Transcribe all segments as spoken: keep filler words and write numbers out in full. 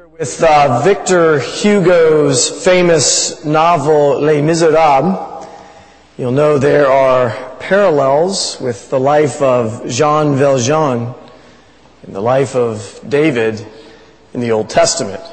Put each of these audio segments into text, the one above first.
With uh, Victor Hugo's famous novel Les Miserables, you'll know there are parallels with the life of Jean Valjean and the life of David in the Old Testament.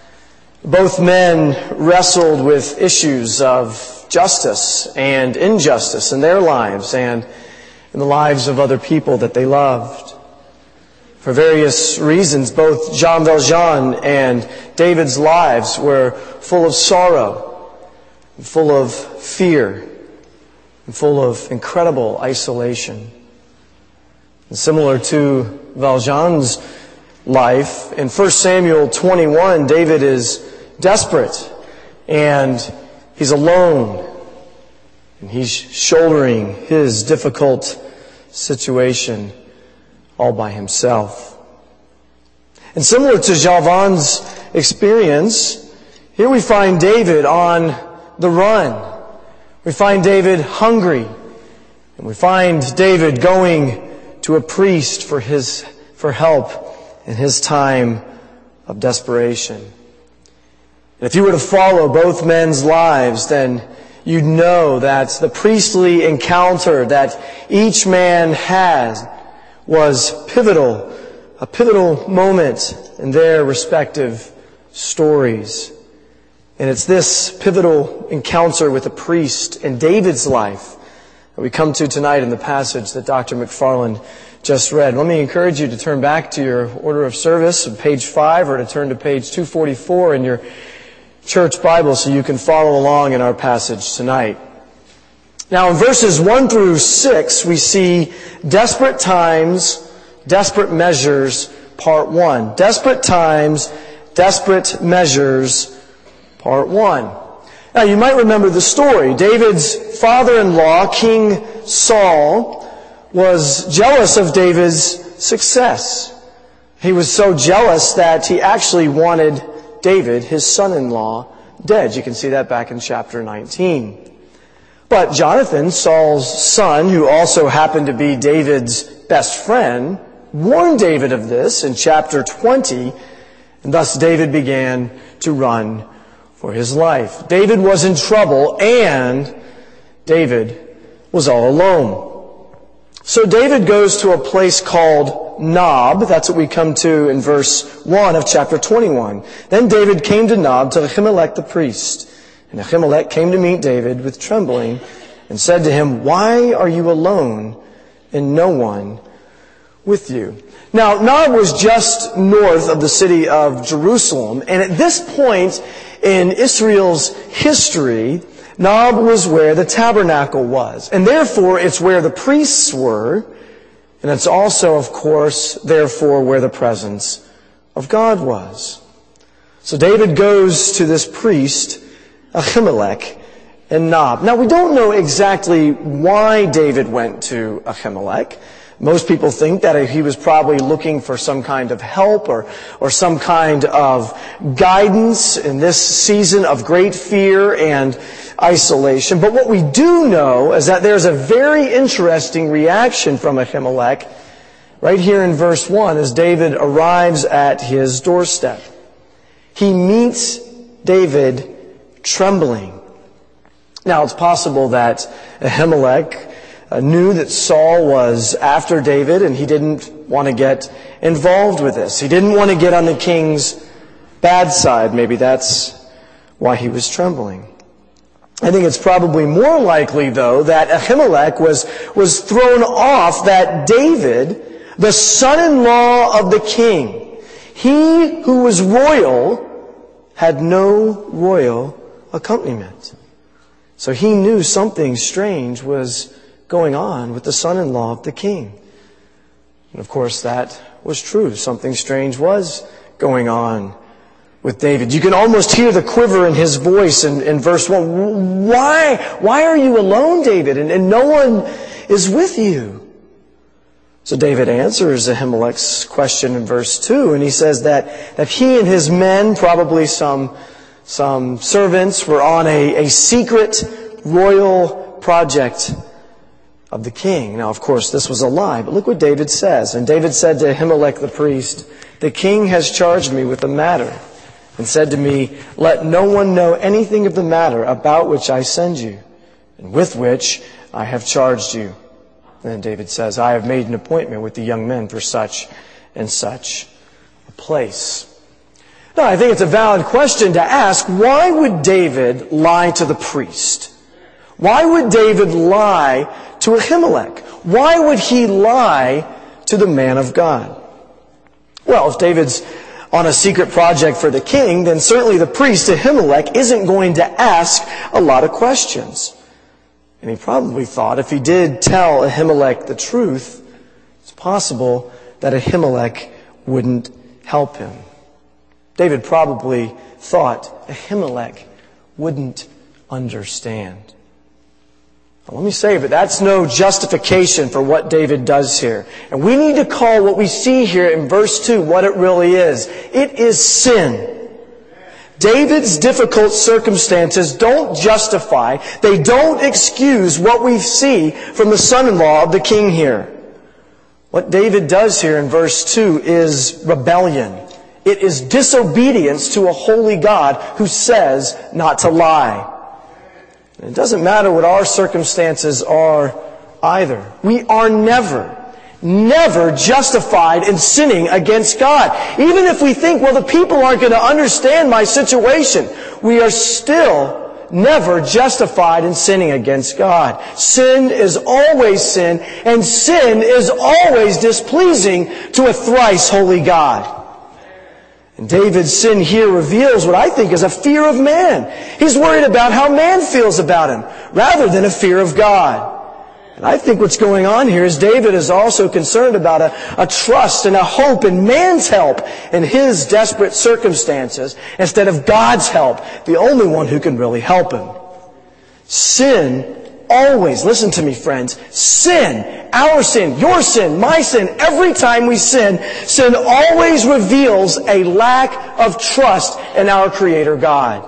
Both men wrestled with issues of justice and injustice in their lives and in the lives of other people that they loved. For various reasons, both Jean Valjean and David's lives were full of sorrow, full of fear, and full of incredible isolation. And similar to Valjean's life, in First Samuel twenty-one, David is desperate, and he's alone, and he's shouldering his difficult situation all by himself. And similar to Valjean's experience, here we find David on the run. We find David hungry. And we find David going to a priest for his for help in his time of desperation. And if you were to follow both men's lives, then you'd know that the priestly encounter that each man has was pivotal, a pivotal moment in their respective stories. And it's this pivotal encounter with a priest in David's life that we come to tonight in the passage that Doctor McFarland just read. Let me encourage you to turn back to your order of service, page five, or to turn to page two forty-four in your church Bible so you can follow along in our passage tonight. Now, in verses one through six, we see desperate times, desperate measures, part one. Desperate times, desperate measures, part one. Now, you might remember the story. David's father-in-law, King Saul, was jealous of David's success. He was so jealous that he actually wanted David, his son-in-law, dead. You can see that back in chapter nineteen. But Jonathan, Saul's son, who also happened to be David's best friend, warned David of this in chapter twenty, and thus David began to run for his life. David was in trouble, and David was all alone. So David goes to a place called Nob. That's what we come to in verse one of chapter twenty-one. Then David came to Nob to Ahimelech the priest. And Ahimelech came to meet David with trembling and said to him, "Why are you alone and no one with you?" Now, Nob was just north of the city of Jerusalem. And at this point in Israel's history, Nob was where the tabernacle was. And therefore, it's where the priests were. And it's also, of course, therefore, where the presence of God was. So David goes to this priest, Ahimelech, and Nob. Now, we don't know exactly why David went to Ahimelech. Most people think that he was probably looking for some kind of help or, or some kind of guidance in this season of great fear and isolation. But what we do know is that there's a very interesting reaction from Ahimelech right here in verse one as David arrives at his doorstep. He meets David trembling. Now, it's possible that Ahimelech uh, knew that Saul was after David, and he didn't want to get involved with this. He didn't want to get on the king's bad side. Maybe that's why he was trembling. I think it's probably more likely, though, that Ahimelech was, was thrown off that David, the son-in-law of the king, he who was royal, had no royal accompaniment. So he knew something strange was going on with the son-in-law of the king. And of course that was true. Something strange was going on with David. You can almost hear the quiver in his voice in, in verse one. Why? Why are you alone, David? And, and no one is with you. So David answers Ahimelech's question in verse two, and he says that, that he and his men, probably some Some servants, were on a, a secret royal project of the king. Now, of course, this was a lie, but look what David says. And David said to Ahimelech the priest, "The king has charged me with a matter and said to me, let no one know anything of the matter about which I send you, and with which I have charged you. And then David says, I have made an appointment with the young men for such and such a place. Now, I think it's a valid question to ask, why would David lie to the priest? Why would David lie to Ahimelech? Why would he lie to the man of God? Well, if David's on a secret project for the king, then certainly the priest, Ahimelech, isn't going to ask a lot of questions. And he probably thought if he did tell Ahimelech the truth, it's possible that Ahimelech wouldn't help him. David probably thought Ahimelech wouldn't understand. Well, let me say, but that's no justification for what David does here. And we need to call what we see here in verse two what it really is. It is sin. David's difficult circumstances don't justify, they don't excuse what we see from the son-in-law of the king here. What David does here in verse two is rebellion. It is disobedience to a holy God who says not to lie. And it doesn't matter what our circumstances are either. We are never, never justified in sinning against God. Even if we think, well, the people aren't going to understand my situation, we are still never justified in sinning against God. Sin is always sin, and sin is always displeasing to a thrice holy God. And David's sin here reveals what I think is a fear of man. He's worried about how man feels about him, rather than a fear of God. And I think what's going on here is David is also concerned about a, a trust and a hope in man's help in his desperate circumstances, instead of God's help, the only one who can really help him. Sin always, listen to me friends, sin, our sin, your sin, my sin, every time we sin, sin always reveals a lack of trust in our Creator God.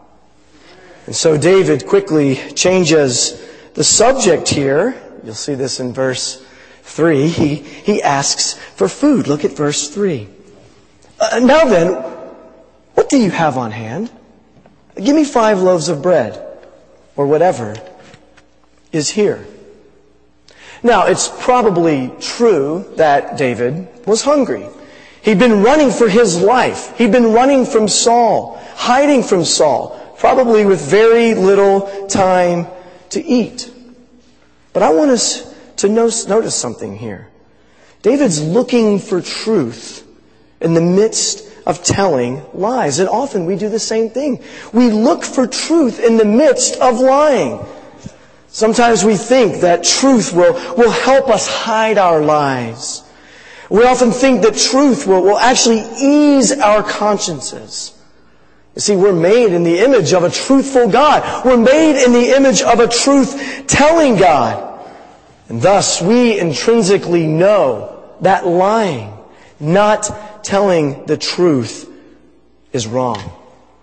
And so David quickly changes the subject here. You'll see this in verse three. He, he asks for food. Look at verse three. Uh, now then, what do you have on hand? Give me five loaves of bread, or whatever is here. Now, it's probably true that David was hungry. He'd been running for his life. He'd been running from Saul, hiding from Saul, probably with very little time to eat. But I want us to notice something here. David's looking for truth in the midst of telling lies. And often we do the same thing. We look for truth in the midst of lying. Sometimes we think that truth will, will help us hide our lies. We often think that truth will, will actually ease our consciences. You see, we're made in the image of a truthful God. We're made in the image of a truth-telling God. And thus, we intrinsically know that lying, not telling the truth, is wrong.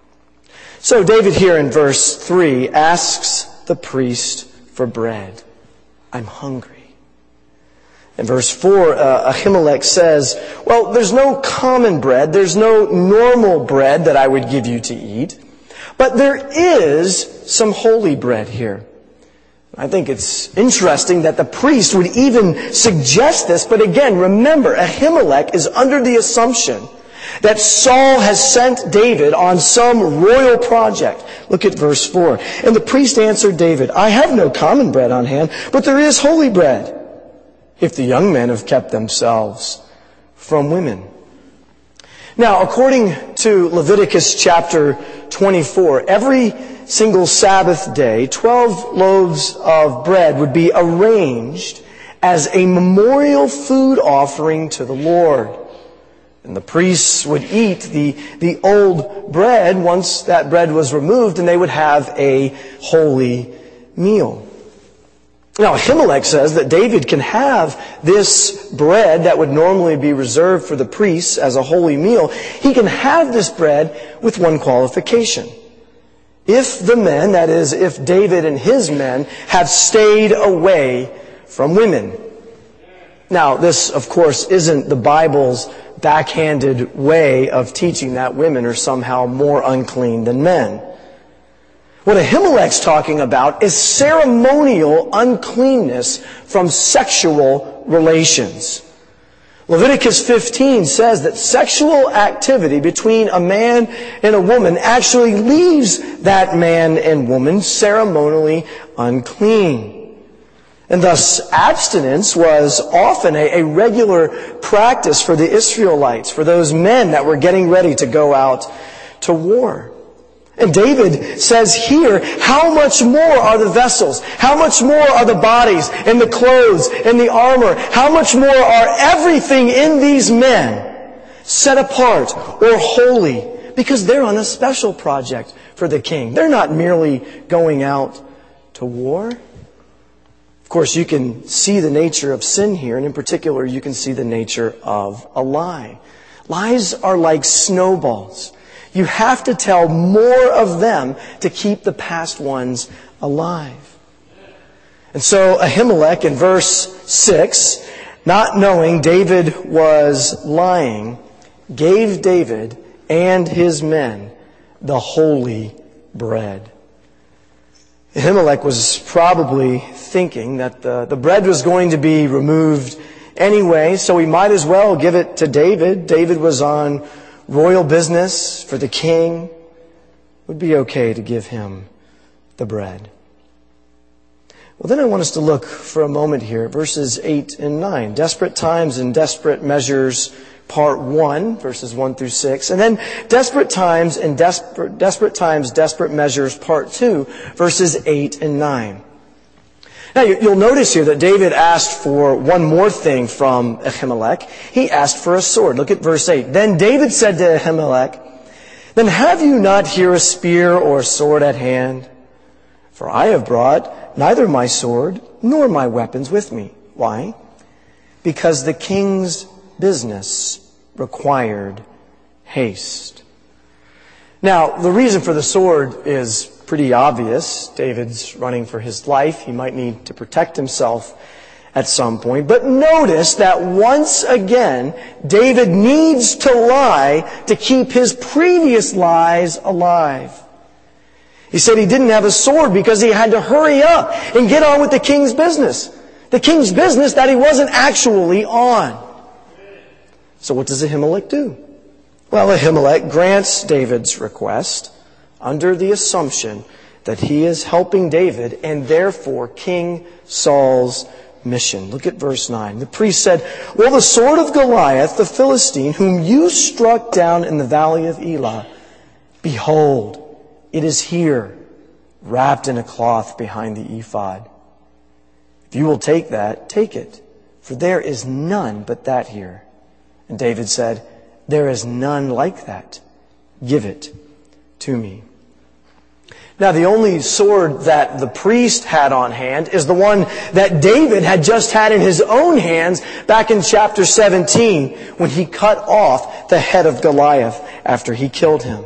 So David here in verse three asks the priest for bread. I'm hungry. In verse four, uh, Ahimelech says, well, there's no common bread, there's no normal bread that I would give you to eat, but there is some holy bread here. I think it's interesting that the priest would even suggest this, but again, remember, Ahimelech is under the assumption that Saul has sent David on some royal project. Look at verse four. And the priest answered David, I have no common bread on hand, but there is holy bread, if the young men have kept themselves from women. Now, according to Leviticus chapter twenty-four, every single Sabbath day, twelve loaves of bread would be arranged as a memorial food offering to the Lord. And the priests would eat the, the old bread once that bread was removed, and they would have a holy meal. Now, Ahimelech says that David can have this bread that would normally be reserved for the priests as a holy meal. He can have this bread with one qualification. If the men, that is, if David and his men, have stayed away from women. Now, this, of course, isn't the Bible's backhanded way of teaching that women are somehow more unclean than men. What Ahimelech's talking about is ceremonial uncleanness from sexual relations. Leviticus fifteen says that sexual activity between a man and a woman actually leaves that man and woman ceremonially unclean. And thus, abstinence was often a, a regular practice for the Israelites, for those men that were getting ready to go out to war. And David says here, how much more are the vessels? How much more are the bodies and the clothes and the armor? How much more are everything in these men set apart or holy? Because they're on a special project for the king. They're not merely going out to war. Of course, you can see the nature of sin here, and in particular, you can see the nature of a lie. Lies are like snowballs. You have to tell more of them to keep the past ones alive. And so Ahimelech in verse six, not knowing David was lying, gave David and his men the holy bread. Ahimelech was probably thinking that the, the bread was going to be removed anyway, so he might as well give it to David. David was on royal business for the king. It would be okay to give him the bread. Well, then I want us to look for a moment here at verses eight and nine. Desperate times and desperate measures, part one, verses one through six. And then desperate times and desperate, desperate times, desperate measures, part two, verses eight and nine. Now, you'll notice here that David asked for one more thing from Ahimelech. He asked for a sword. Look at verse eight. Then David said to Ahimelech, "Then have you not here a spear or a sword at hand? For I have brought neither my sword nor my weapons with me." Why? Because the king's business required haste. Now, the reason for the sword is pretty obvious. David's running for his life. He might need to protect himself at some point. But notice that once again, David needs to lie to keep his previous lies alive. He said he didn't have a sword because he had to hurry up and get on with the king's business. The king's business that he wasn't actually on. So what does Ahimelech do? Well, Ahimelech grants David's request under the assumption that he is helping David and therefore King Saul's mission. Look at verse nine. The priest said, "Well, the sword of Goliath, the Philistine, whom you struck down in the valley of Elah, behold, it is here, wrapped in a cloth behind the ephod. If you will take that, take it, for there is none but that here." And David said, "There is none like that. Give it to me." Now, the only sword that the priest had on hand is the one that David had just had in his own hands back in chapter seventeen when he cut off the head of Goliath after he killed him.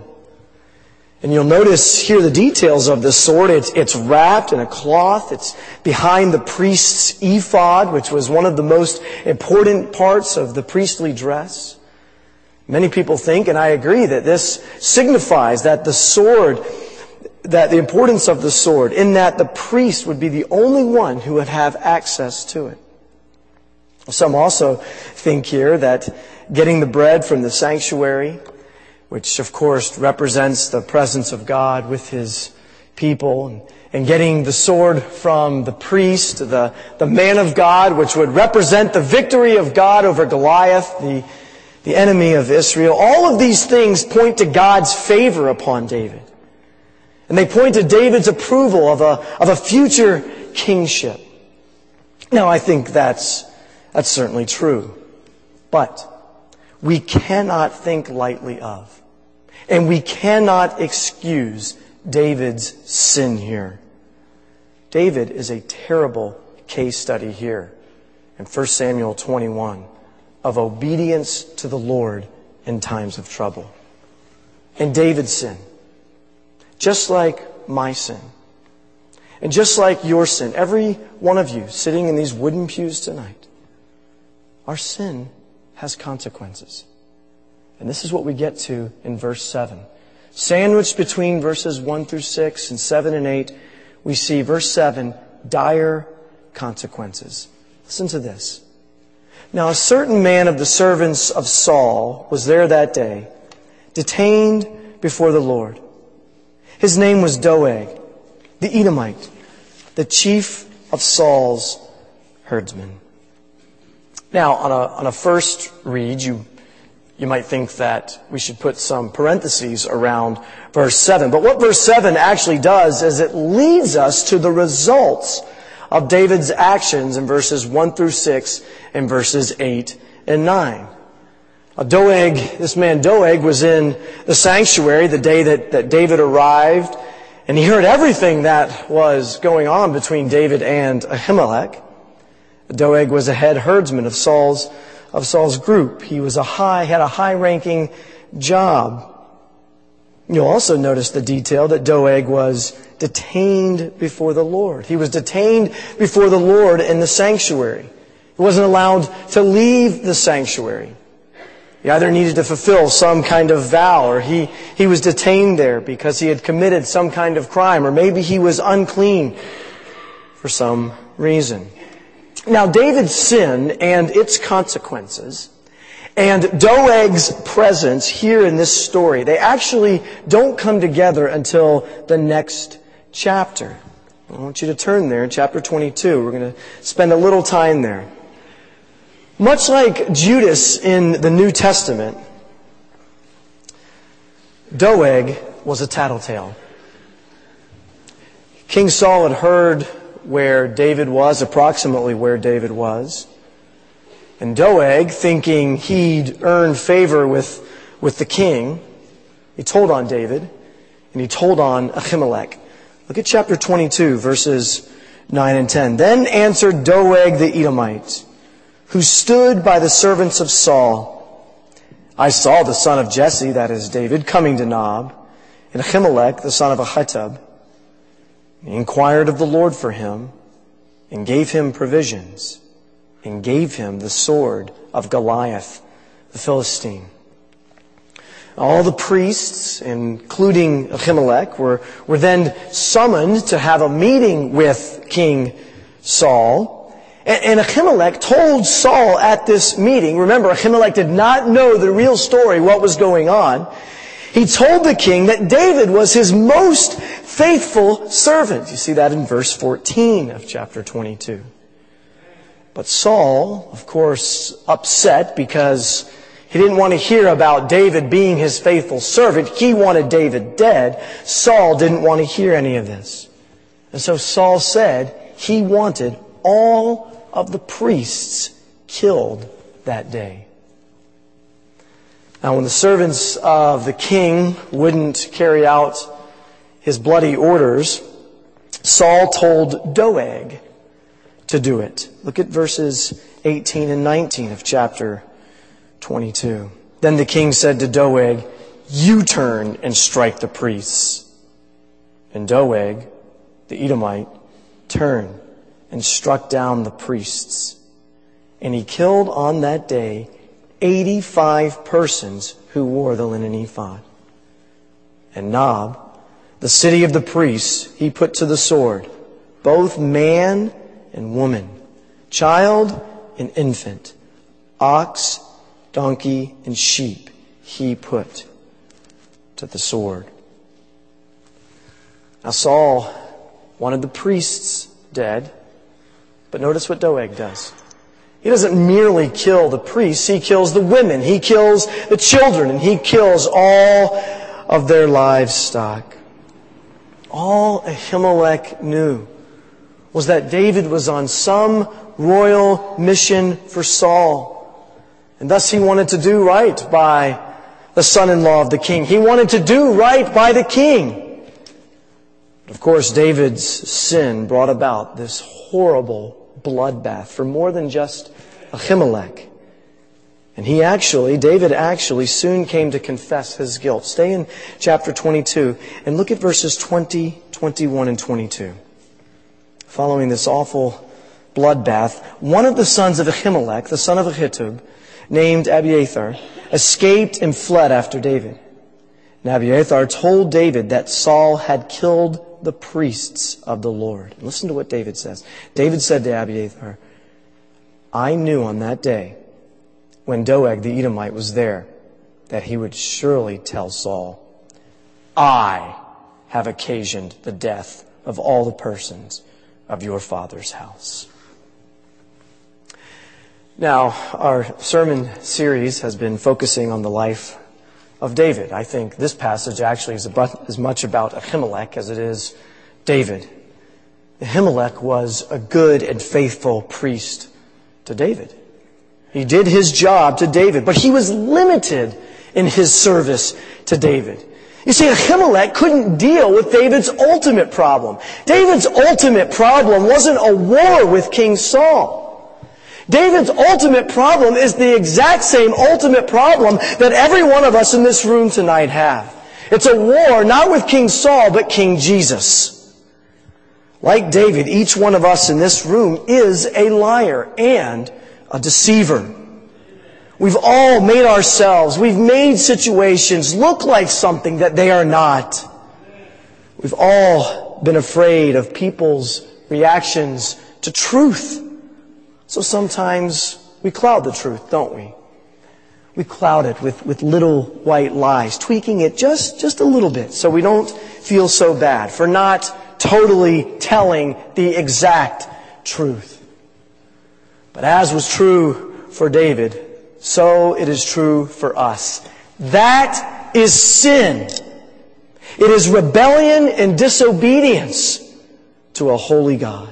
And you'll notice here the details of the sword. It's, it's wrapped in a cloth. It's behind the priest's ephod, which was one of the most important parts of the priestly dress. Many people think, and I agree, that this signifies that the sword, that the importance of the sword, in that the priest would be the only one who would have access to it. Some also think here that getting the bread from the sanctuary, which of course represents the presence of God with His people, and getting the sword from the priest, the, the man of God, which would represent the victory of God over Goliath, the, the enemy of Israel. All of these things point to God's favor upon David. And they point to David's approval of a, of a future kingship. Now, I think that's, that's certainly true. But we cannot think lightly of, and we cannot excuse David's sin here. David is a terrible case study here in First Samuel twenty-one of obedience to the Lord in times of trouble. And David's sin, just like my sin, and just like your sin, every one of you sitting in these wooden pews tonight, our sin has consequences. And this is what we get to in verse seven. Sandwiched between verses one through six and seven and eight, we see verse seven, dire consequences. Listen to this. Now a certain man of the servants of Saul was there that day, detained before the Lord. His name was Doeg, the Edomite, the chief of Saul's herdsmen. Now, on a, on a first read, you, you might think that we should put some parentheses around verse seven. But what verse seven actually does is it leads us to the results of David's actions in verses one through six and verses eight and nine. Uh, Doeg, this man Doeg was in the sanctuary the day that, that David arrived, and he heard everything that was going on between David and Ahimelech. Doeg was a head herdsman of Saul's of Saul's group. He was a high had a high-ranking job. You'll also notice the detail that Doeg was detained before the Lord. He was detained before the Lord in the sanctuary. He wasn't allowed to leave the sanctuary. He either needed to fulfill some kind of vow, or he, he was detained there because he had committed some kind of crime, or maybe he was unclean for some reason. Now, David's sin and its consequences and Doeg's presence here in this story, they actually don't come together until the next chapter. I want you to turn there in chapter twenty-two. We're going to spend a little time there. Much like Judas in the New Testament, Doeg was a tattletale. King Saul had heard where David was, approximately where David was. And Doeg, thinking he'd earn favor with, with the king, he told on David, and he told on Ahimelech. Look at chapter twenty-two, verses nine and ten. Then answered Doeg the Edomite, who stood by the servants of Saul, I saw the son of Jesse, that is David, coming to Nob, and Ahimelech, the son of Ahitub. He inquired of the Lord for him, and gave him provisions, and gave him the sword of Goliath, the Philistine. All the priests, including Ahimelech, were, were then summoned to have a meeting with King Saul. And, and Ahimelech told Saul at this meeting, remember, Ahimelech did not know the real story, what was going on. He told the king that David was his most faithful servant. You see that in verse fourteen of chapter twenty-two. But Saul, of course, upset because he didn't want to hear about David being his faithful servant. He wanted David dead. Saul didn't want to hear any of this. And so Saul said he wanted all of the priests killed that day. Now, when the servants of the king wouldn't carry out his bloody orders, Saul told Doeg to do it. Look at verses eighteen and nineteen of chapter twenty-two. Then the king said to Doeg, you turn and strike the priests. And Doeg, the Edomite, turned and struck down the priests. And he killed on that day eighty-five persons who wore the linen ephod. And Nob, the city of the priests, he put to the sword, both man and woman, child and infant, ox, donkey, and sheep, he put to the sword. Now Saul wanted the priests dead, but notice what Doeg does. He doesn't merely kill the priests, he kills the women, he kills the children, and he kills all of their livestock. All Ahimelech knew was that David was on some royal mission for Saul. And thus he wanted to do right by the son-in-law of the king. He wanted to do right by the king. But of course, David's sin brought about this horrible bloodbath for more than just Ahimelech. And he actually, David actually soon came to confess his guilt. Stay in chapter twenty-two and look at verses twenty, twenty-one, and twenty-two. Following this awful bloodbath, one of the sons of Ahimelech, the son of Ahitub, named Abiathar, escaped and fled after David. And Abiathar told David that Saul had killed the priests of the Lord. Listen to what David says. David said to Abiathar, I knew on that day when Doeg the Edomite was there that he would surely tell Saul, I have occasioned the death of all the persons of your father's house. Now, our sermon series has been focusing on the life of David. I think this passage actually is about, as much about Ahimelech as it is David. Ahimelech was a good and faithful priest to David. He did his job to David, but he was limited in his service to David. You see, Ahimelech couldn't deal with David's ultimate problem. David's ultimate problem wasn't a war with King Saul. David's ultimate problem is the exact same ultimate problem that every one of us in this room tonight have. It's a war not with King Saul, but King Jesus. Like David, each one of us in this room is a liar and a deceiver. We've all made ourselves, we've made situations look like something that they are not. We've all been afraid of people's reactions to truth. So sometimes we cloud the truth, don't we? We cloud it with, with little white lies, tweaking it just, just a little bit so we don't feel so bad for not totally telling the exact truth. But as was true for David, so it is true for us. That is sin. It is rebellion and disobedience to a holy God.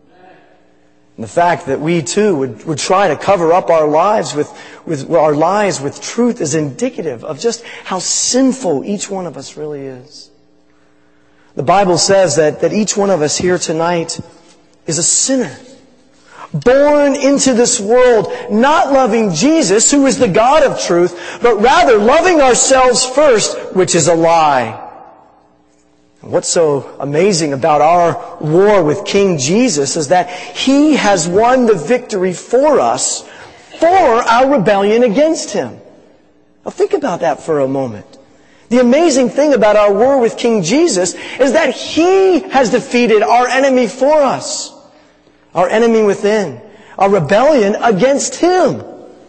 And the fact that we too would, would try to cover up our lives with, with our lies with truth is indicative of just how sinful each one of us really is. The Bible says that, that each one of us here tonight is a sinner. Born into this world, not loving Jesus, who is the God of truth, but rather loving ourselves first, which is a lie. And what's so amazing about our war with King Jesus is that He has won the victory for us for our rebellion against Him. Now think about that for a moment. The amazing thing about our war with King Jesus is that He has defeated our enemy for us. Our enemy within, our rebellion against Him.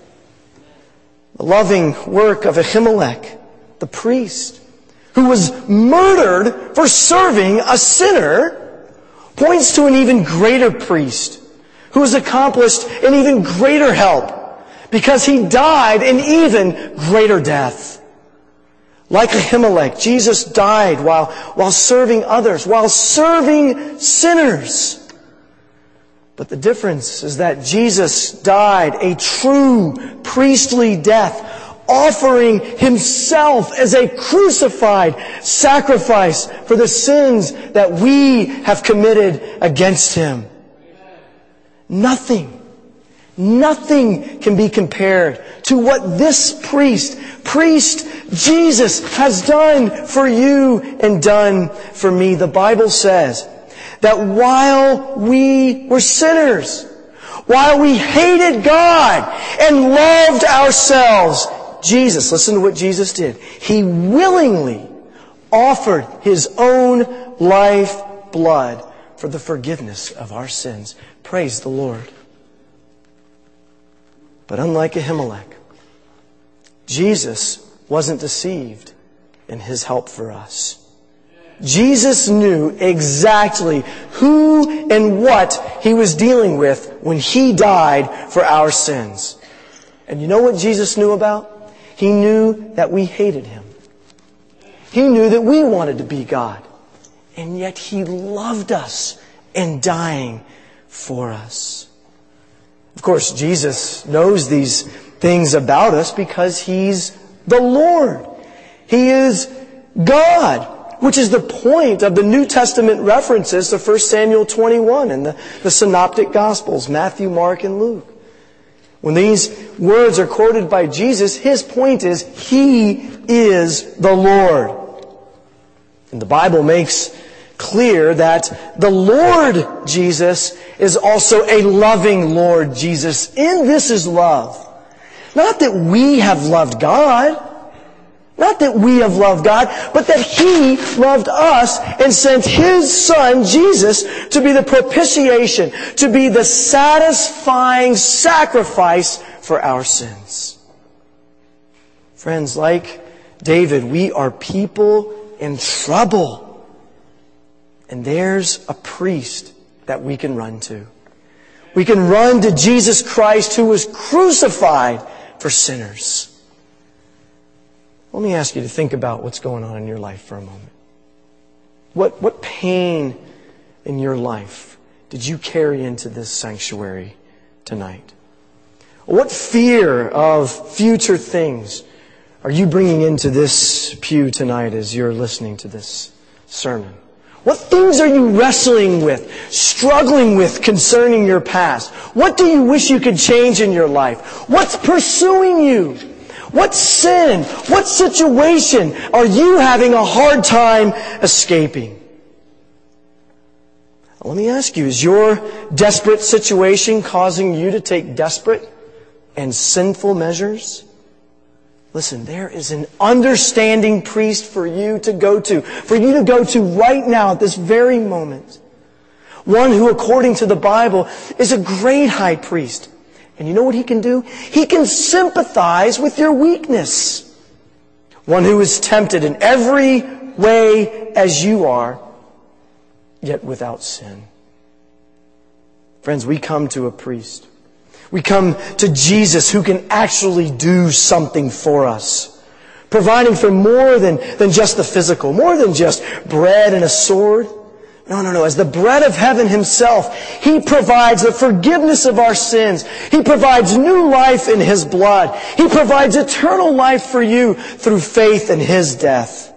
The loving work of Ahimelech, the priest, who was murdered for serving a sinner, points to an even greater priest, who has accomplished an even greater help, because he died an even greater death. Like Ahimelech, Jesus died while, while serving others, while serving sinners. But the difference is that Jesus died a true priestly death, offering Himself as a crucified sacrifice for the sins that we have committed against Him. Nothing, nothing can be compared to what this priest, priest Jesus, has done for you and done for me. The Bible says that while we were sinners, while we hated God and loved ourselves, Jesus, listen to what Jesus did. He willingly offered His own life blood for the forgiveness of our sins. Praise the Lord. But unlike Ahimelech, Jesus wasn't deceived in His help for us. Jesus knew exactly who and what He was dealing with when He died for our sins. And you know what Jesus knew about? He knew that we hated Him. He knew that we wanted to be God. And yet He loved us in dying for us. Of course, Jesus knows these things about us because He's the Lord. He is God. Which is the point of the New Testament references to First Samuel twenty-one and the, the Synoptic Gospels, Matthew, Mark, and Luke. When these words are quoted by Jesus, His point is, He is the Lord. And the Bible makes clear that the Lord Jesus is also a loving Lord Jesus. In this is love. Not that we have loved God. Not that we have loved God, but that He loved us and sent His Son, Jesus, to be the propitiation, to be the satisfying sacrifice for our sins. Friends, like David, we are people in trouble. And there's a priest that we can run to. We can run to Jesus Christ, who was crucified for sinners. Let me ask you to think about what's going on in your life for a moment. What, what pain in your life did you carry into this sanctuary tonight? What fear of future things are you bringing into this pew tonight as you're listening to this sermon? What things are you wrestling with, struggling with concerning your past? What do you wish you could change in your life? What's pursuing you? What sin, what situation are you having a hard time escaping? Let me ask you, is your desperate situation causing you to take desperate and sinful measures? Listen, there is an understanding priest for you to go to, for you to go to right now at this very moment. One who, according to the Bible, is a great high priest. And you know what He can do? He can sympathize with your weakness. One who is tempted in every way as you are, yet without sin. Friends, we come to a priest. We come to Jesus, who can actually do something for us, providing for more than, than just the physical, more than just bread and a sword. No, no, no. As the bread of heaven Himself, He provides the forgiveness of our sins. He provides new life in His blood. He provides eternal life for you through faith in His death.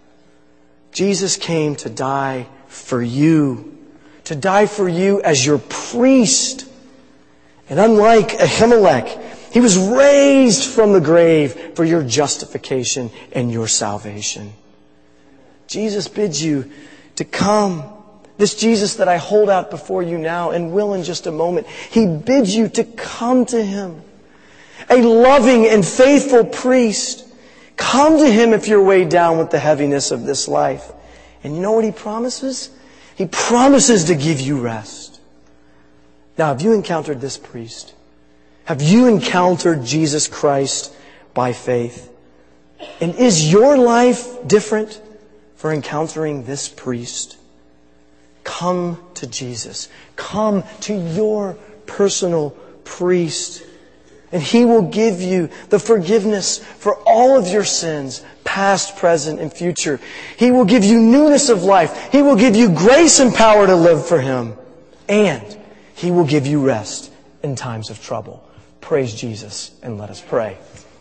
Jesus came to die for you, to die for you as your priest. And unlike Ahimelech, He was raised from the grave for your justification and your salvation. Jesus bids you to come. This Jesus that I hold out before you now and will in just a moment, He bids you to come to Him. A loving and faithful priest. Come to Him if you're weighed down with the heaviness of this life. And you know what He promises? He promises to give you rest. Now, have you encountered this priest? Have you encountered Jesus Christ by faith? And is your life different for encountering this priest? Come to Jesus. Come to your personal priest. And He will give you the forgiveness for all of your sins, past, present, and future. He will give you newness of life. He will give you grace and power to live for Him. And He will give you rest in times of trouble. Praise Jesus, and let us pray.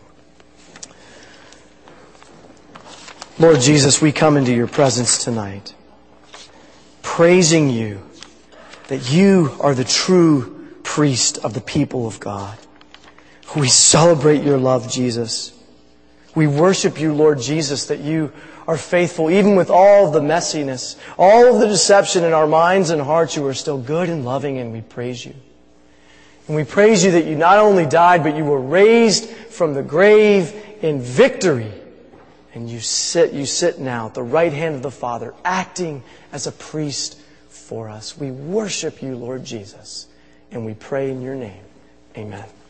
Lord Jesus, we come into your presence tonight, praising you that you are the true priest of the people of God. We celebrate your love, Jesus. We worship you, Lord Jesus, that you are faithful, even with all of the messiness, all of the deception in our minds and hearts. You are still good and loving, and we praise you. And we praise you that you not only died, but you were raised from the grave in victory. And you sit, you sit now at the right hand of the Father, acting as a priest for us. We worship you, Lord Jesus, and we pray in your name. Amen.